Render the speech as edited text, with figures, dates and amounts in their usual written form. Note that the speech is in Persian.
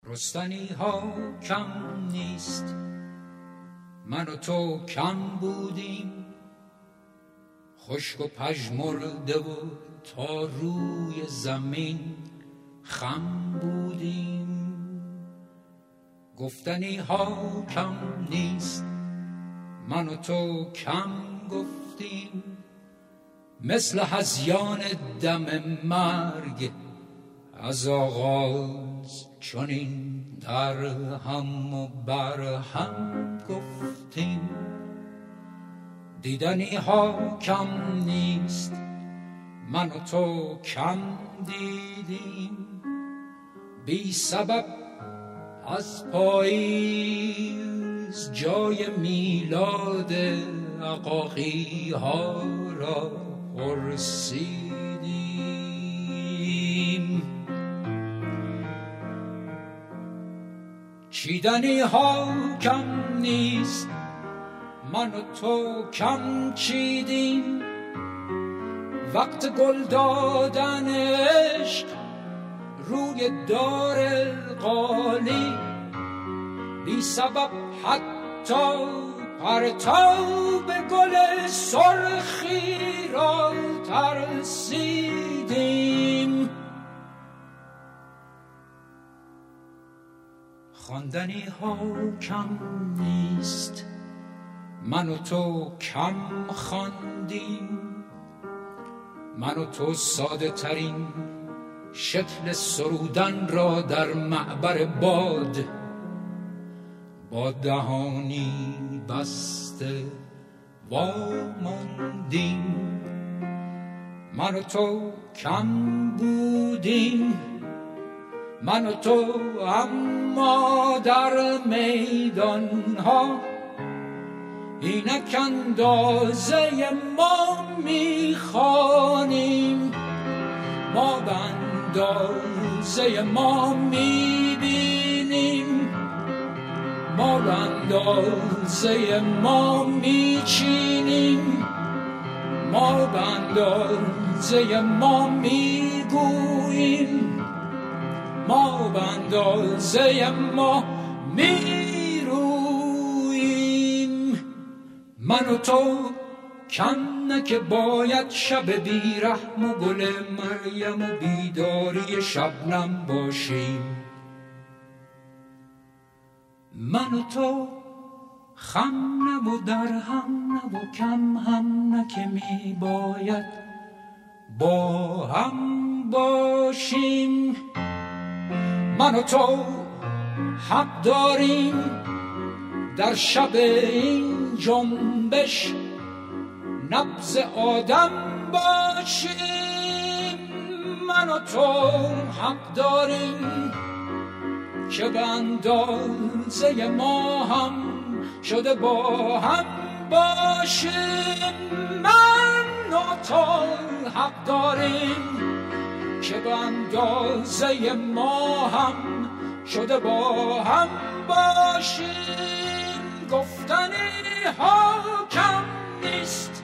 رستنی ها کم نیست، من و تو کم بودیم، خشک و پژمرده و تا روی زمین خم بودیم. گفتنی ها کم نیست، من و تو کم گفتیم، مثل هذیان دم مرگ از آغاز چنین در هم و بر هم گفتیم. دیدنی ها کم نیست، من و تو کم دیدیم، بی سبب از پاییز جای میلاد عقاقی ها را پرسیدیم. چیدنی ها کم نیست، من و تو کم چیدیم، وقت گل دادن عشق روی دار قالی، بی سبب حتی پرتاب گل سرخی را ترسیدیم. خواندنی ها کم نیست، من و تو کم خواندیم، من و تو ساده ترین شکل سرودن را در معبر باد با دهانی بسته واماندیم. من و تو کم بودیم، من و تو اما در میدان ها اینک اندازه ما میخوانیم، ما به اندازه ما میبینیم، ما به اندازه ما میچینیم، ما به اندازه ما میگوییم، ما به اندازه ما میرویم. من و تو کم نه که باید شب بیرحم و گل مریم و بیداری شبنم باشیم، من و تو خم نه و در هم نه و کم هم نه که می باید با هم باشیم. من و تو حق داریم در شب این جنبش نبض آدم باشیم، من و تو حق داریم که به اندازه ما هم شده با هم باشیم، من و تو حق داریم که به اندازه ما هم شده با هم باشیم. گفتنی ها کم نیست،